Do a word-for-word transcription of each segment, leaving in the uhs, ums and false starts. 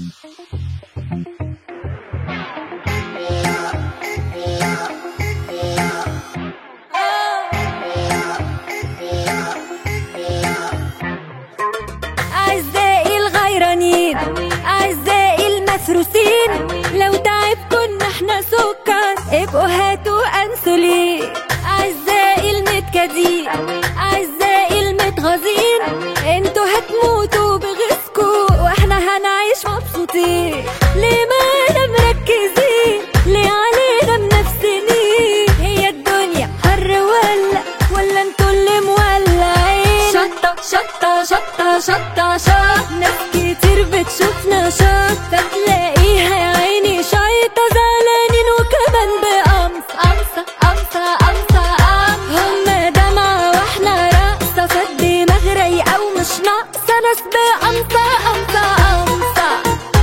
أعزائي الغيرانين، أعزائي المثروسين، لو تعب كنا احنا سكر ابقوا هاتوا أنسولين. أعزائي المتكدين، أعزائي المتغاظين، انتوا هتموتوا بغيظكوا واحنا هنعيش مبسوطين. ليه معانا مركزين؟ ليه علينا منفسنين؟ هي الدنيا حر ولا ولا انتوا اللي مولعين؟ شطة شطة شطة شطة شط، ناس كتير بتشوفنا شط، فتلاقيها يا عيني شايطة زعلانين وكمان بقمص قمصة قمصة قمصة قمصة. هما دمعة واحنا رقصة، فالدماغ رايقة ومش ناقصة ناس بقمصة قمصة قمصة.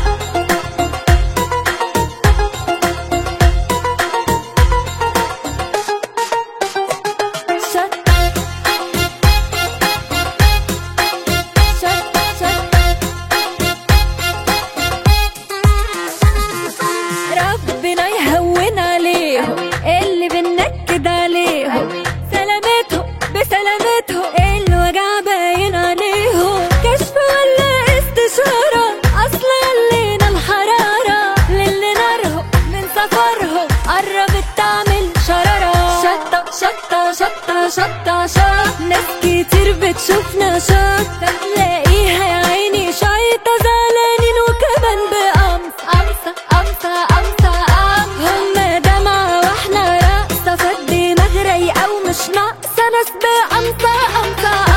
ربنا يهون عليهم اللي بننكد عليهم، سلامتهم بسلامتهم الوجع باين عليهم. كشف ولا استشارة اصل علينا الحرارة، للي نارهم من سفرهم قربت تعمل شرارة. شطة شطة شطة شطة شط، ناس كتير بتشوفنا شط، فتلاقيها يا عيني شايطة زعلانين وكمان بقمص قمصة قمصة قمصة قمصة. هما دمعة واحنا رقصة، فالدماغ رايقة ومش ناقصة ناس بقمصة قمصة.